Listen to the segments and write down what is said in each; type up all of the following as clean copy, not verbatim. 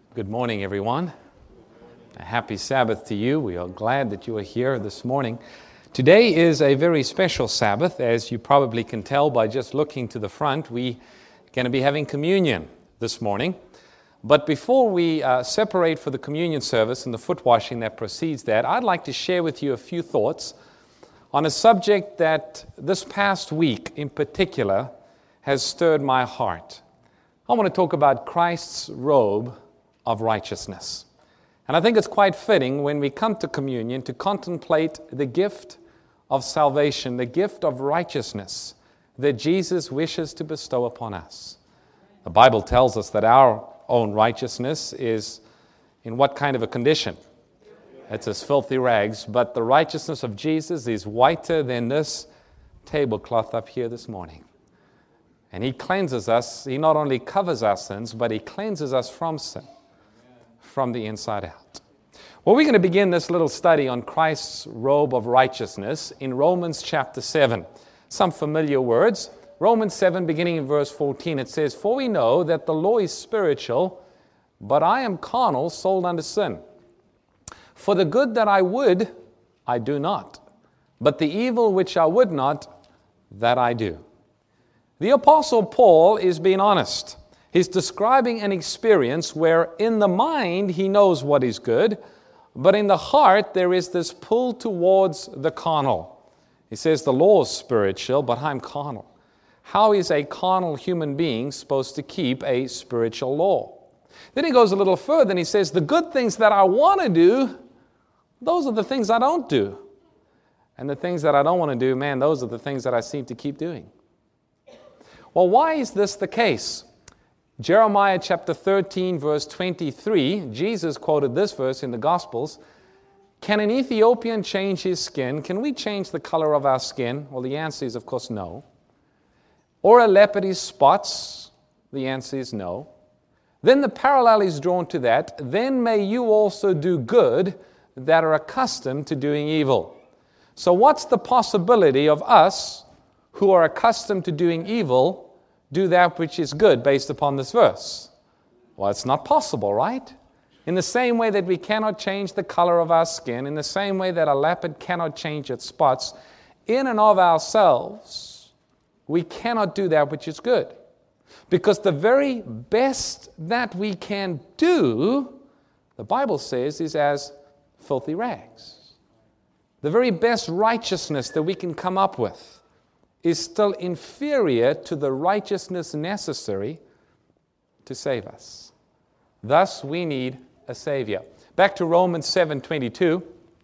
Good morning, everyone. A happy Sabbath to you. We are glad that you are here this morning. Today is a very special Sabbath, as you probably can tell by just looking to the front. We are going to be having communion this morning. But before we separate for the communion service and the foot washing that precedes that, I'd like to share with you a few thoughts on a subject that this past week in particular has stirred my heart. I want to talk about Christ's robe of righteousness. And I think it's quite fitting when we come to communion to contemplate the gift of salvation, the gift of righteousness that Jesus wishes to bestow upon us. The Bible tells us that our own righteousness is in what kind of a condition? It's as filthy rags, but the righteousness of Jesus is whiter than this tablecloth up here this morning. And He cleanses us. He not only covers our sins, but He cleanses us from sin, from the inside out. Well, we're going to begin this little study on Christ's robe of righteousness in Romans chapter 7. Some familiar words. Romans 7, beginning in verse 14, it says, "For we know that the law is spiritual, but I am carnal, sold under sin. For the good that I would, I do not, but the evil which I would not, that I do." The Apostle Paul is being honest. He's describing an experience where in the mind he knows what is good, but in the heart there is this pull towards the carnal. He says the law is spiritual, but I'm carnal. How is a carnal human being supposed to keep a spiritual law? Then he goes a little further and he says the good things that I want to do, those are the things I don't do. And the things that I don't want to do, man, those are the things that I seem to keep doing. Well, why is this the case? Jeremiah chapter 13, verse 23, Jesus quoted this verse in the Gospels. Can an Ethiopian change his skin? Can we change the color of our skin? Well, the answer is, of course, no. Or a leopard his spots? The answer is no. Then the parallel is drawn to that. Then may you also do good that are accustomed to doing evil. So what's the possibility of us who are accustomed to doing evil do that which is good based upon this verse? Well, it's not possible, right? In the same way that we cannot change the color of our skin, in the same way that a leopard cannot change its spots, in and of ourselves, we cannot do that which is good. Because the very best that we can do, the Bible says, is as filthy rags. The very best righteousness that we can come up with is still inferior to the righteousness necessary to save us. Thus, we need a Savior. Back to Romans 7:22,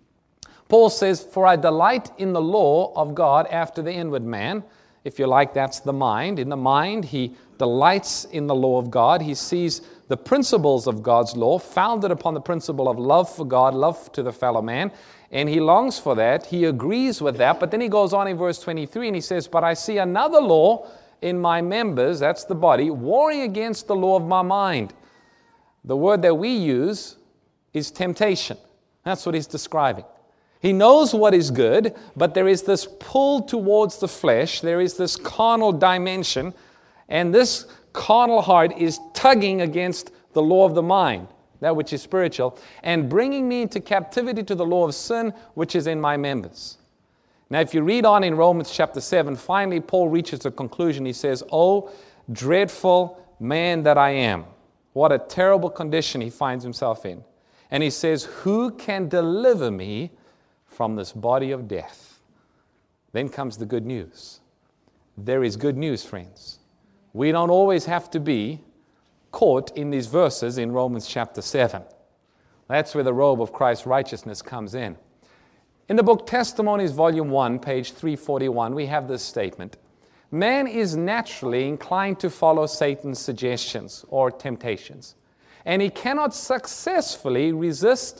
Paul says, "For I delight in the law of God after the inward man." If you like, that's the mind. In the mind, he delights in the law of God. He sees the principles of God's law, founded upon the principle of love for God, love to the fellow man, and he longs for that. He agrees with that. But then he goes on in verse 23 and he says, "But I see another law in my members," that's the body, "warring against the law of my mind." The word that we use is temptation. That's what he's describing. He knows what is good, but there is this pull towards the flesh. There is this carnal dimension, and this carnal heart is tugging against the law of the mind, that which is spiritual, and bringing me into captivity to the law of sin, which is in my members. Now, if you read on in Romans chapter 7, finally Paul reaches a conclusion. He says, "Oh, dreadful man that I am." What a terrible condition he finds himself in. And he says, "Who can deliver me from this body of death?" Then comes the good news. There is good news, friends. We don't always have to be caught in these verses in Romans chapter 7. That's where the robe of Christ's righteousness comes in. In the book Testimonies, volume 1, page 341, we have this statement. Man is naturally inclined to follow Satan's suggestions or temptations, and he cannot successfully resist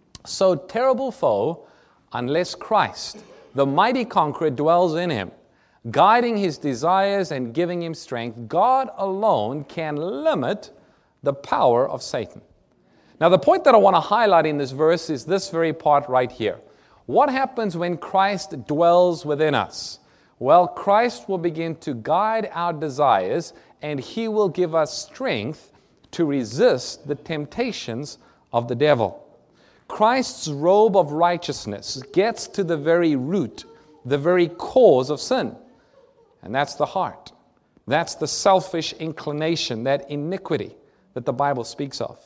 so terrible foe unless Christ, the mighty conqueror, dwells in him, guiding his desires and giving him strength. God alone can limit the power of Satan. Now, the point that I want to highlight in this verse is this very part right here. What happens when Christ dwells within us? Well, Christ will begin to guide our desires, and He will give us strength to resist the temptations of the devil. Christ's robe of righteousness gets to the very root, the very cause of sin. And that's the heart. That's the selfish inclination, that iniquity that the Bible speaks of.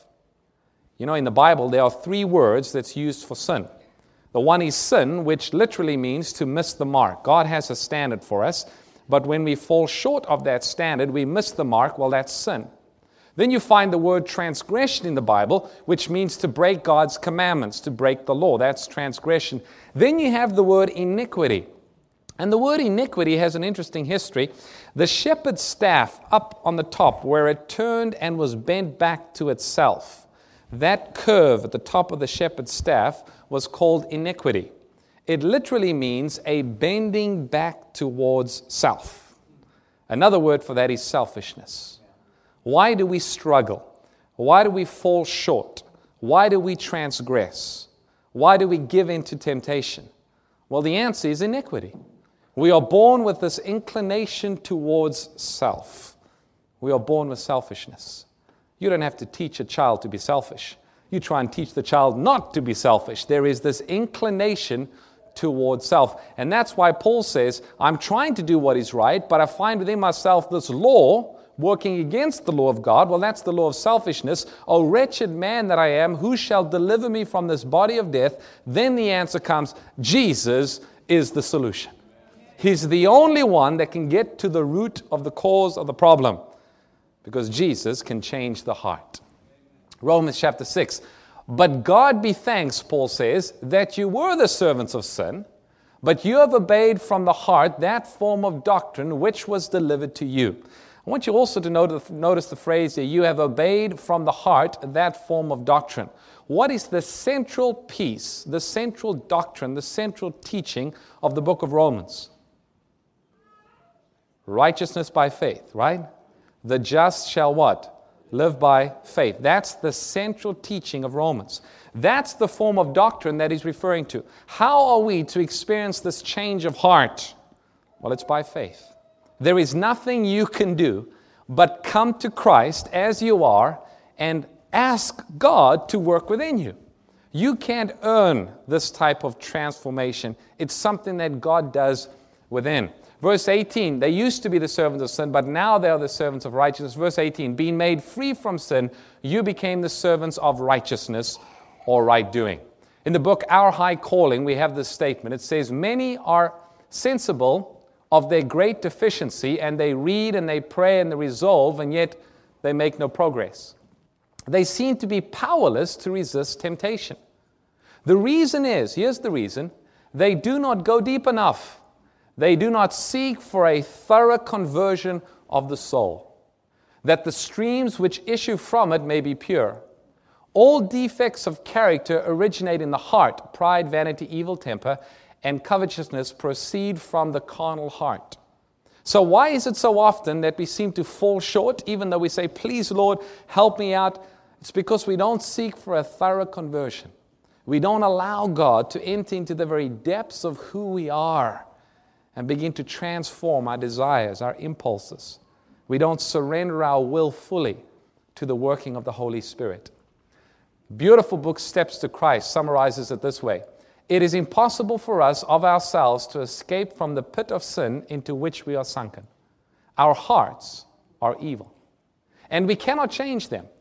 You know, in the Bible, there are 3 words that's used for sin. The one is sin, which literally means to miss the mark. God has a standard for us, but when we fall short of that standard, we miss the mark, well, that's sin. Then you find the word transgression in the Bible, which means to break God's commandments, to break the law. That's transgression. Then you have the word iniquity. And the word iniquity has an interesting history. The shepherd's staff up on the top, where it turned and was bent back to itself, that curve at the top of the shepherd's staff was called iniquity. It literally means a bending back towards self. Another word for that is selfishness. Why do we struggle? Why do we fall short? Why do we transgress? Why do we give in to temptation? Well, the answer is iniquity. We are born with this inclination towards self. We are born with selfishness. You don't have to teach a child to be selfish. You try and teach the child not to be selfish. There is this inclination towards self. And that's why Paul says, I'm trying to do what is right, but I find within myself this law working against the law of God. Well, that's the law of selfishness. O wretched man that I am, who shall deliver me from this body of death? Then the answer comes, Jesus is the solution. He's the only one that can get to the root of the cause of the problem, because Jesus can change the heart. Romans chapter 6. But God be thanks, Paul says, that you were the servants of sin, but you have obeyed from the heart that form of doctrine which was delivered to you. I want you also to notice the phrase here, you have obeyed from the heart that form of doctrine. What is the central piece, the central doctrine, the central teaching of the book of Romans? Righteousness by faith, right? The just shall what? Live by faith. That's the central teaching of Romans. That's the form of doctrine that he's referring to. How are we to experience this change of heart? Well, it's by faith. There is nothing you can do but come to Christ as you are and ask God to work within you. You can't earn this type of transformation. It's something that God does within. Verse 18, they used to be the servants of sin, but now they are the servants of righteousness. Verse 18, being made free from sin, you became the servants of righteousness or right doing. In the book, Our High Calling, we have this statement. It says, many are sensible of their great deficiency, and they read and they pray and they resolve, and yet they make no progress. They seem to be powerless to resist temptation. The reason is, here's the reason, they do not go deep enough. They do not seek for a thorough conversion of the soul, that the streams which issue from it may be pure. All defects of character originate in the heart. Pride, vanity, evil temper, and covetousness proceed from the carnal heart. So why is it so often that we seem to fall short, even though we say, please, Lord, help me out? It's because we don't seek for a thorough conversion. We don't allow God to enter into the very depths of who we are and begin to transform our desires, our impulses. We don't surrender our will fully to the working of the Holy Spirit. Beautiful book, Steps to Christ, summarizes it this way. It is impossible for us of ourselves to escape from the pit of sin into which we are sunken. Our hearts are evil, and we cannot change them.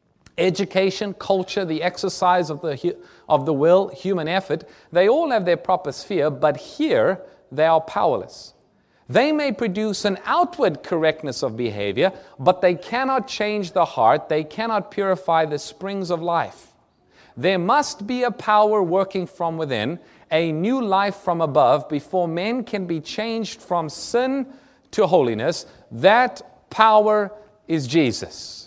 Education, culture, the exercise of the will, human effort, they all have their proper sphere, but here they are powerless. They may produce an outward correctness of behavior, but they cannot change the heart. They cannot purify the springs of life. There must be a power working from within, a new life from above, before men can be changed from sin to holiness. That power is Jesus.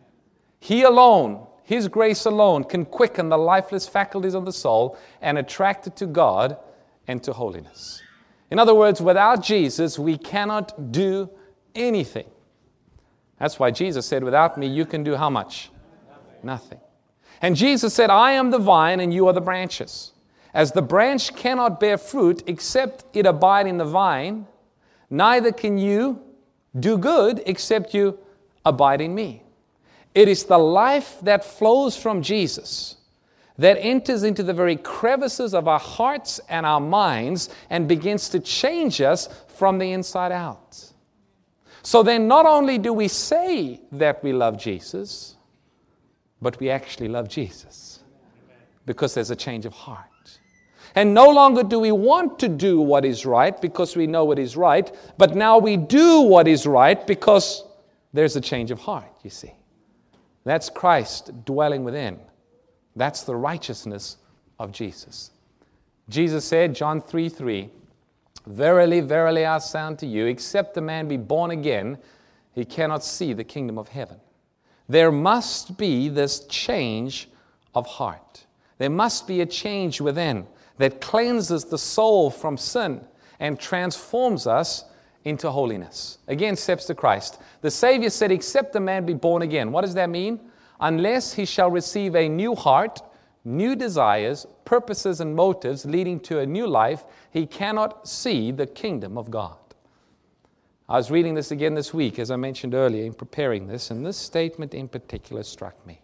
He alone, His grace alone, can quicken the lifeless faculties of the soul and attract it to God and to holiness. In other words, without Jesus, we cannot do anything. That's why Jesus said, without me, you can do how much? Nothing. And Jesus said, I am the vine and you are the branches. As the branch cannot bear fruit except it abide in the vine, neither can you do good except you abide in me. It is the life that flows from Jesus that enters into the very crevices of our hearts and our minds and begins to change us from the inside out. So then not only do we say that we love Jesus, but we actually love Jesus because there's a change of heart. And no longer do we want to do what is right because we know what is right, but now we do what is right because there's a change of heart, you see. That's Christ dwelling within. That's the righteousness of Jesus. Jesus said, John 3:3, "Verily, verily, I say unto you, except a man be born again, he cannot see the kingdom of heaven." There must be this change of heart. There must be a change within that cleanses the soul from sin and transforms us into holiness. Again, steps to Christ. The Savior said, except a man be born again. What does that mean? Unless he shall receive a new heart, new desires, purposes, and motives leading to a new life, he cannot see the kingdom of God. I was reading this again this week, as I mentioned earlier, in preparing this, and this statement in particular struck me.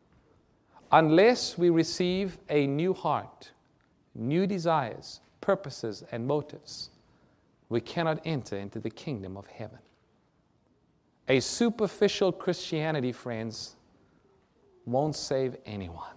Unless we receive a new heart, new desires, purposes, and motives, we cannot enter into the kingdom of heaven. A superficial Christianity, friends, won't save anyone.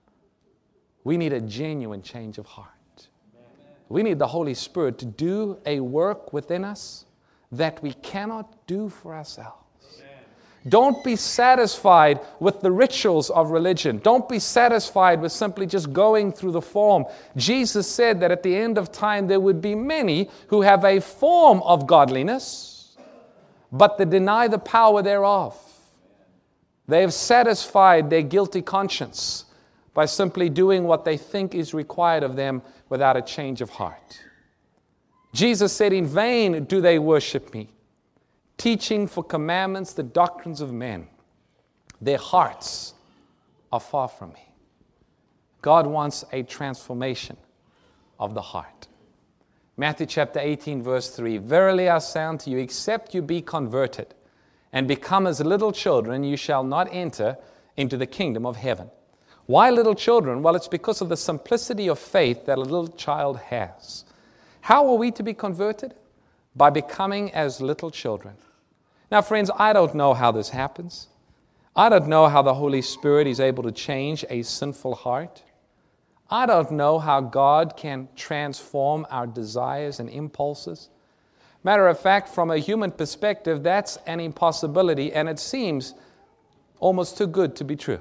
We need a genuine change of heart. We need the Holy Spirit to do a work within us that we cannot do for ourselves. Don't be satisfied with the rituals of religion. Don't be satisfied with simply just going through the form. Jesus said that at the end of time there would be many who have a form of godliness, but they deny the power thereof. They have satisfied their guilty conscience by simply doing what they think is required of them without a change of heart. Jesus said, in vain do they worship me, teaching for commandments the doctrines of men. Their hearts are far from me. God wants a transformation of the heart. Matthew chapter 18, verse 3, "Verily I say unto you, except you be converted and become as little children, you shall not enter into the kingdom of heaven." Why little children? Well, it's because of the simplicity of faith that a little child has. How are we to be converted? By becoming as little children. Now, friends, I don't know how this happens. I don't know how the Holy Spirit is able to change a sinful heart. I don't know how God can transform our desires and impulses. Matter of fact, from a human perspective, that's an impossibility, and it seems almost too good to be true.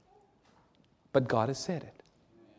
But God has said it.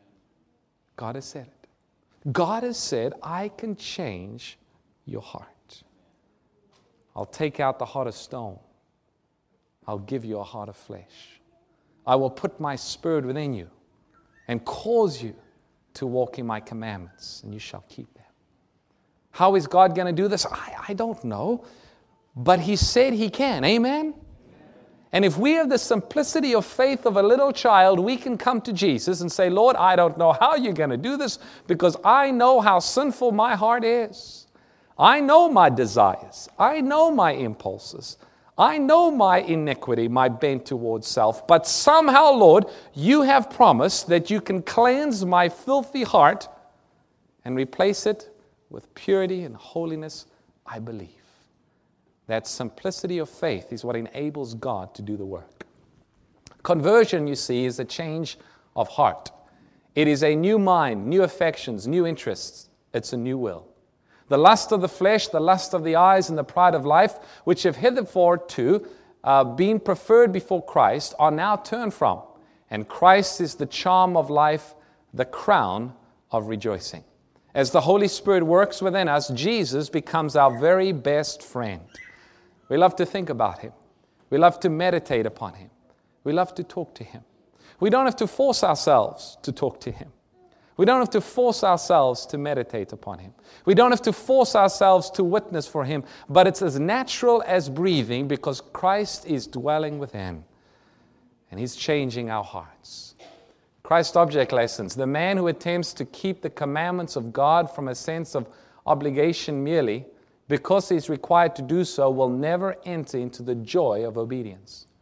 God has said it. God has said, I can change your heart. I'll take out the heart of stone. I'll give you a heart of flesh. I will put my spirit within you and cause you to walk in my commandments, and you shall keep them. How is God going to do this? I don't know. But He said He can. Amen? And if we have the simplicity of faith of a little child, we can come to Jesus and say, Lord, I don't know how you're going to do this because I know how sinful my heart is. I know my desires. I know my impulses. I know my iniquity, my bent towards self. But somehow, Lord, you have promised that you can cleanse my filthy heart and replace it with purity and holiness. I believe. That simplicity of faith is what enables God to do the work. Conversion, you see, is a change of heart. It is a new mind, new affections, new interests. It's a new will. The lust of the flesh, the lust of the eyes, and the pride of life, which have hitherto been preferred before Christ, are now turned from. And Christ is the charm of life, the crown of rejoicing. As the Holy Spirit works within us, Jesus becomes our very best friend. We love to think about Him. We love to meditate upon Him. We love to talk to Him. We don't have to force ourselves to talk to Him. We don't have to force ourselves to meditate upon Him. We don't have to force ourselves to witness for Him. But it's as natural as breathing because Christ is dwelling within. And He's changing our hearts. Christ Object Lessons. The man who attempts to keep the commandments of God from a sense of obligation merely because he's required to do so will never enter into the joy of obedience.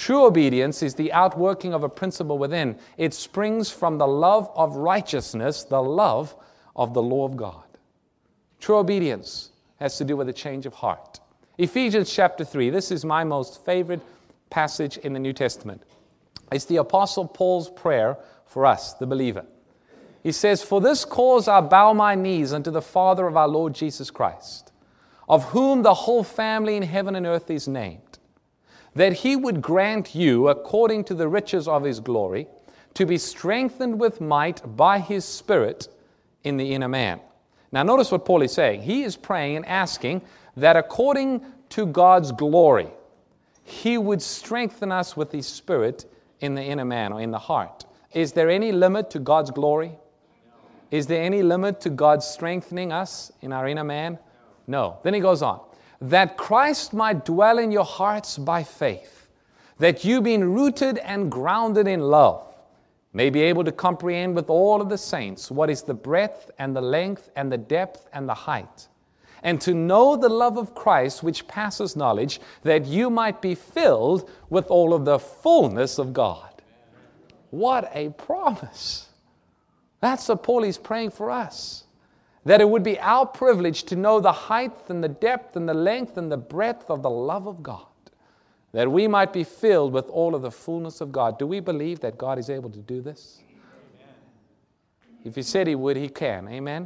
True obedience is the outworking of a principle within. It springs from the love of righteousness, the love of the law of God. True obedience has to do with a change of heart. Ephesians chapter 3, this is my most favorite passage in the New Testament. It's the Apostle Paul's prayer for us, the believer. He says, "For this cause I bow my knees unto the Father of our Lord Jesus Christ, of whom the whole family in heaven and earth is named, that he would grant you, according to the riches of his glory, to be strengthened with might by his Spirit in the inner man." Now notice what Paul is saying. He is praying and asking that according to God's glory, he would strengthen us with his Spirit in the inner man or in the heart. Is there any limit to God's glory? Is there any limit to God strengthening us in our inner man? No. Then he goes on. "That Christ might dwell in your hearts by faith, that you being rooted and grounded in love, may be able to comprehend with all of the saints what is the breadth and the length and the depth and the height, and to know the love of Christ which passes knowledge, that you might be filled with all of the fullness of God." What a promise. That's what Paul is praying for us. That it would be our privilege to know the height and the depth and the length and the breadth of the love of God. That we might be filled with all of the fullness of God. Do we believe that God is able to do this? Amen. If he said he would, he can. Amen?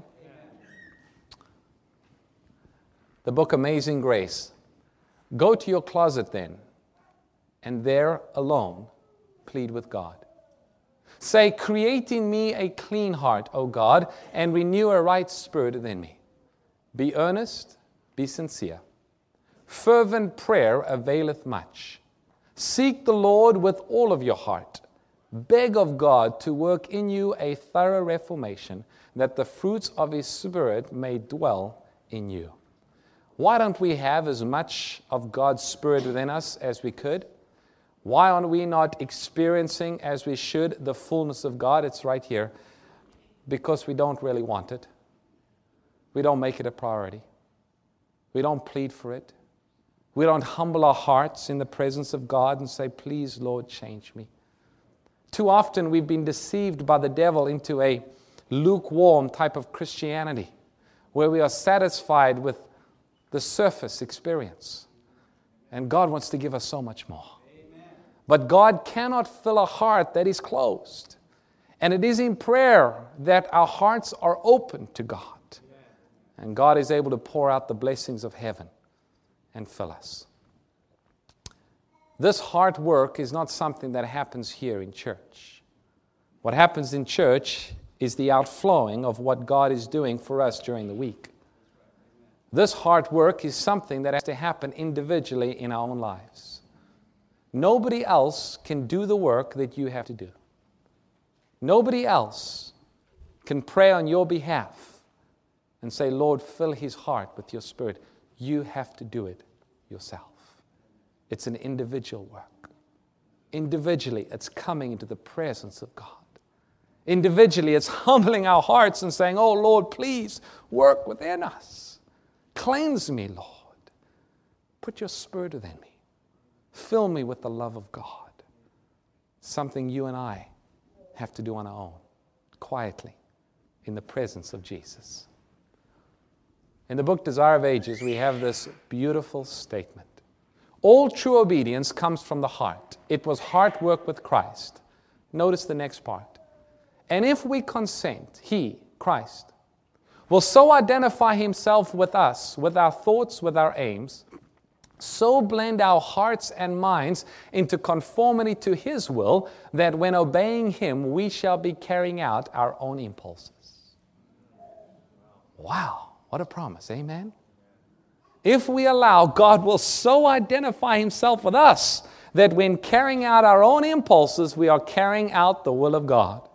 The book Amazing Grace. Go to your closet then, and there alone plead with God. Say, "Create in me a clean heart, O God, and renew a right spirit within me." Be earnest, be sincere. Fervent prayer availeth much. Seek the Lord with all of your heart. Beg of God to work in you a thorough reformation, that the fruits of his Spirit may dwell in you. Why don't we have as much of God's Spirit within us as we could? Why are we not experiencing as we should the fullness of God? It's right here. Because we don't really want it. We don't make it a priority. We don't plead for it. We don't humble our hearts in the presence of God and say, "Please, Lord, change me." Too often we've been deceived by the devil into a lukewarm type of Christianity where we are satisfied with the surface experience. And God wants to give us so much more. Amen. But God cannot fill a heart that is closed. And it is in prayer that our hearts are open to God. Amen. And God is able to pour out the blessings of heaven and fill us. This heart work is not something that happens here in church. What happens in church is the outflowing of what God is doing for us during the week. This heart work is something that has to happen individually in our own lives. Nobody else can do the work that you have to do. Nobody else can pray on your behalf and say, "Lord, fill his heart with your Spirit." You have to do it yourself. It's an individual work. Individually, it's coming into the presence of God. Individually, it's humbling our hearts and saying, "Oh, Lord, please work within us. Cleanse me, Lord. Put your Spirit within me. Fill me with the love of God." Something you and I have to do on our own, quietly, in the presence of Jesus. In the book Desire of Ages, we have this beautiful statement. All true obedience comes from the heart. It was heart work with Christ. Notice the next part. And if we consent, he, Christ, will so identify himself with us, with our thoughts, with our aims, so blend our hearts and minds into conformity to his will, that when obeying him, we shall be carrying out our own impulses. Wow. What a promise, amen? If we allow, God will so identify himself with us that when carrying out our own impulses, we are carrying out the will of God.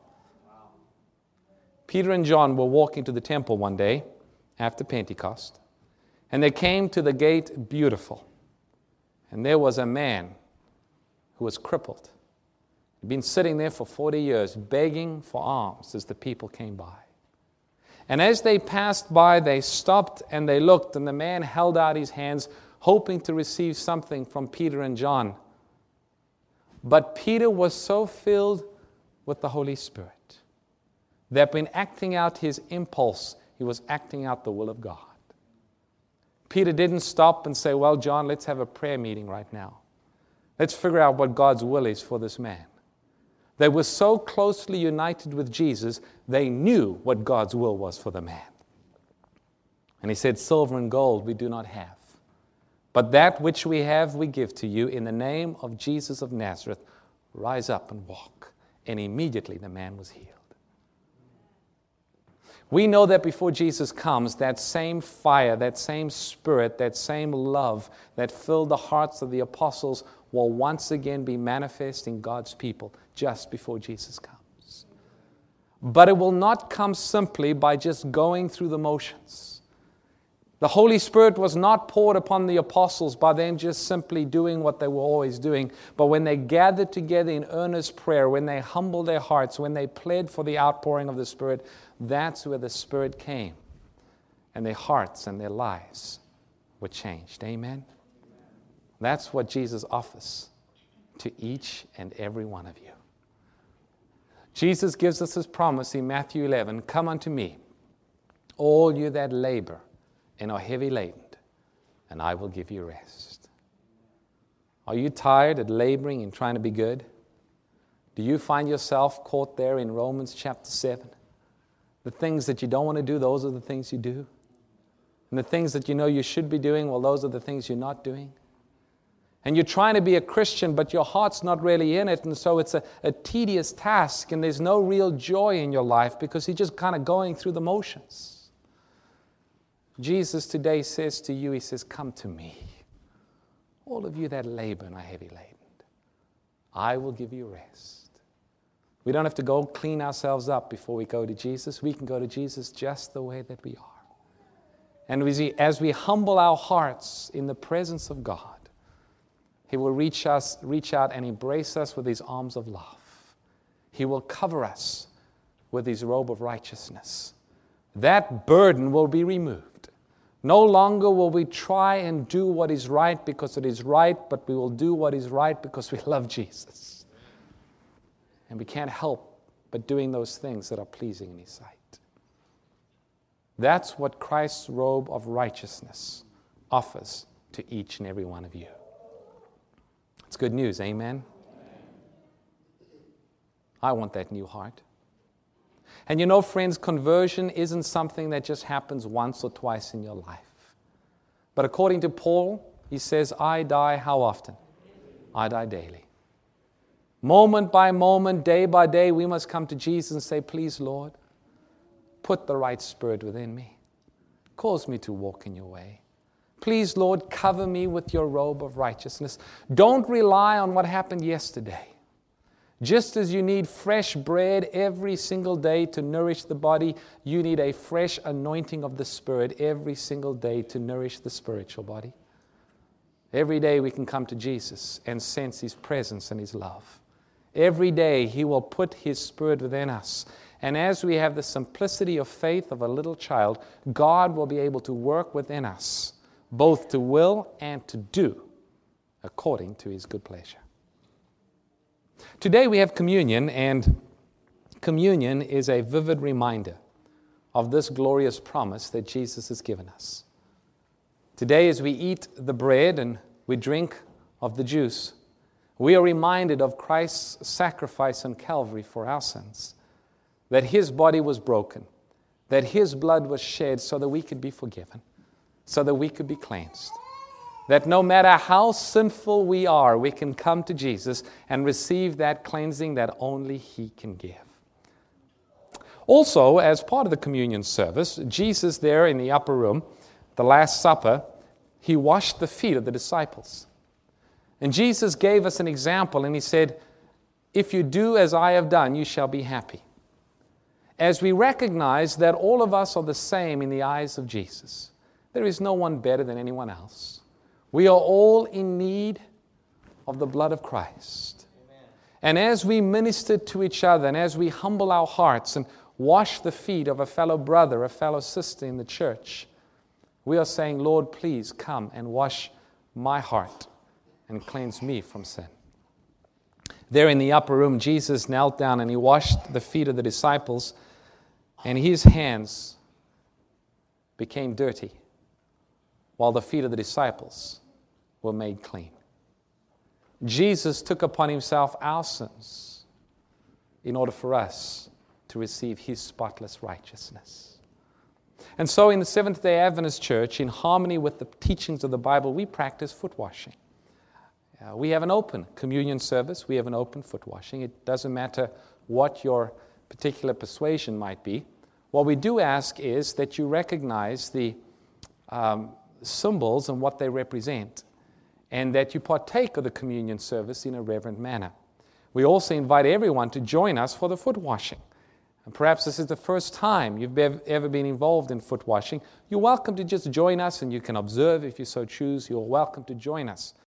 Peter and John were walking to the temple one day after Pentecost, and they came to the gate Beautiful. And there was a man who was crippled. He'd been sitting there for 40 years, begging for alms as the people came by. And as they passed by, they stopped and they looked, and the man held out his hands, hoping to receive something from Peter and John. But Peter was so filled with the Holy Spirit that when acting out his impulse, he was acting out the will of God. Peter didn't stop and say, well, John, let's have a prayer meeting right now. Let's figure out what God's will is for this man. They were so closely united with Jesus, they knew what God's will was for the man. And he said, silver and gold we do not have, but that which we have we give to you. In the name of Jesus of Nazareth, rise up and walk. And immediately the man was healed. We know that before Jesus comes, that same fire, that same spirit, that same love that filled the hearts of the apostles will once again be manifest in God's people just before Jesus comes. But it will not come simply by just going through the motions. The Holy Spirit was not poured upon the apostles by them just simply doing what they were always doing, but when they gathered together in earnest prayer, when they humbled their hearts, when they pled for the outpouring of the Spirit, that's where the Spirit came, and their hearts and their lives were changed. Amen? That's what Jesus offers to each and every one of you. Jesus gives us His promise in Matthew 11, come unto me, all you that labor and are heavy laden, and I will give you rest. Are you tired at laboring and trying to be good? Do you find yourself caught there in Romans chapter 7? The things that you don't want to do, those are the things you do. And the things that you know you should be doing, well, those are the things you're not doing. And you're trying to be a Christian, but your heart's not really in it, and so it's a tedious task, and there's no real joy in your life because you're just kind of going through the motions. Jesus today says to you, He says, come to me, all of you that labor and are heavy laden. I will give you rest. We don't have to go clean ourselves up before we go to Jesus. We can go to Jesus just the way that we are. And as we humble our hearts in the presence of God, He will reach out and embrace us with His arms of love. He will cover us with His robe of righteousness. That burden will be removed. No longer will we try and do what is right because it is right, but we will do what is right because we love Jesus. And we can't help but doing those things that are pleasing in His sight. That's what Christ's robe of righteousness offers to each and every one of you. It's good news, amen? I want that new heart. And you know, friends, conversion isn't something that just happens once or twice in your life. But according to Paul, he says, I die how often? I die daily. Moment by moment, day by day, we must come to Jesus and say, please, Lord, put the right spirit within me. Cause me to walk in your way. Please, Lord, cover me with your robe of righteousness. Don't rely on what happened yesterday. Just as you need fresh bread every single day to nourish the body, you need a fresh anointing of the Spirit every single day to nourish the spiritual body. Every day we can come to Jesus and sense His presence and His love. Every day He will put His Spirit within us. And as we have the simplicity of faith of a little child, God will be able to work within us, both to will and to do, according to His good pleasure. Today we have communion, and communion is a vivid reminder of this glorious promise that Jesus has given us. Today, as we eat the bread and we drink of the juice, we are reminded of Christ's sacrifice on Calvary for our sins, that His body was broken, that His blood was shed so that we could be forgiven, so that we could be cleansed. That no matter how sinful we are, we can come to Jesus and receive that cleansing that only He can give. Also, as part of the communion service, Jesus there in the upper room, the Last Supper, He washed the feet of the disciples. And Jesus gave us an example, and He said, if you do as I have done, you shall be happy. As we recognize that all of us are the same in the eyes of Jesus, there is no one better than anyone else. We are all in need of the blood of Christ. Amen. And as we minister to each other, and as we humble our hearts and wash the feet of a fellow brother, a fellow sister in the church, we are saying, Lord, please come and wash my heart and cleanse me from sin. There in the upper room, Jesus knelt down and he washed the feet of the disciples, and his hands became dirty, while the feet of the disciples were made clean. Jesus took upon himself our sins in order for us to receive his spotless righteousness. And so in the Seventh-day Adventist Church, in harmony with the teachings of the Bible, we practice foot washing. We have an open communion service. We have an open foot washing. It doesn't matter what your particular persuasion might be. What we do ask is that you recognize the symbols and what they represent, and that you partake of the communion service in a reverent manner. We also invite everyone to join us for the foot washing. And perhaps this is the first time you've ever been involved in foot washing. You're welcome to just join us, and you can observe if you so choose. You're welcome to join us